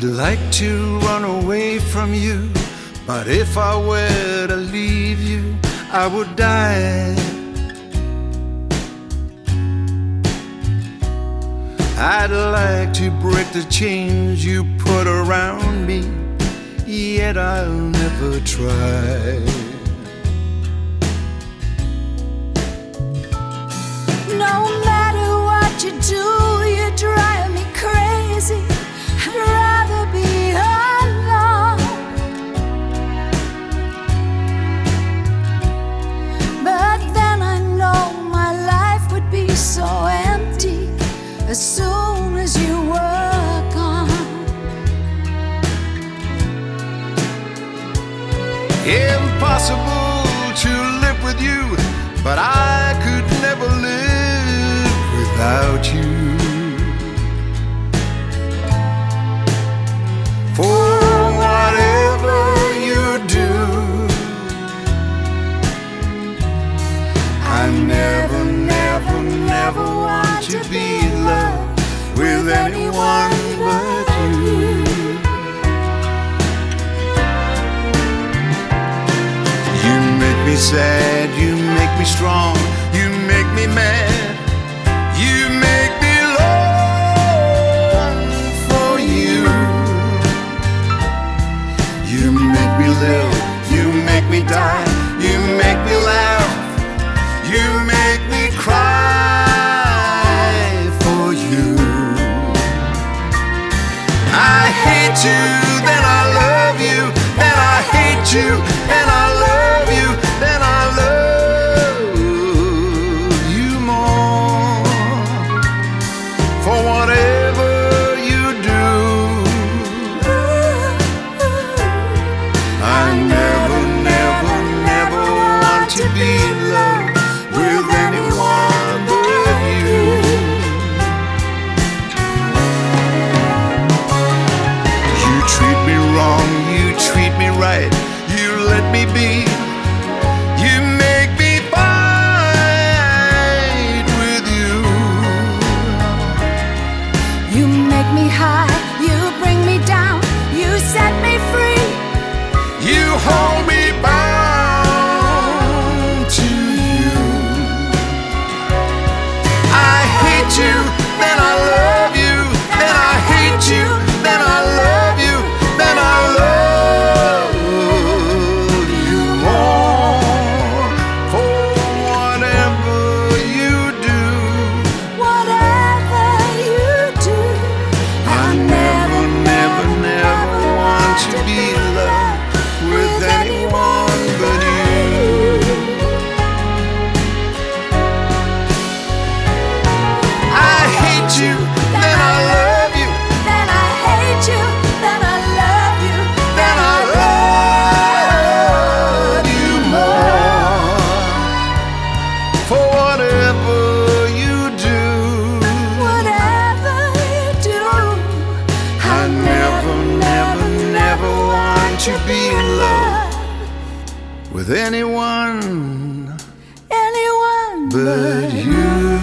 I'd like to run away from you, but if I were to leave you, I would die. I'd like to break the chains you put around me, yet I'll never try. No matter what you do, you drive me crazy. I'd rather be alone. But then I know my life would be so empty as soon as you were gone. Impossible to live with you, but I could never live without you. For whatever you do, I never, never, never want to be in love with anyone but you. You make me sad, you make me strong, you make me mad, you make me long for you. You make me live, you make me die, you make me laugh, you make me cry for you. I hate you, then I love you, then I hate you, then I love you, then I love you more. For whatever you do, I never, never, never want to be in love with anyone but you. You treat me wrong, you treat me right, you let me be. You make me fight with you. You make me high, you bring me down, you set me free. You hold me bound to you. I hate you, then I love you, then I hate you, then I love you, then I love you more. For whatever you do, Whatever you do, I never, never, never want to be in love with anyone but you. I hate you, then I love you, then I hate you, then I love you, then I love you more. For whatever you do, whatever you do, I never, never, never want to be in love with anyone anyone but you.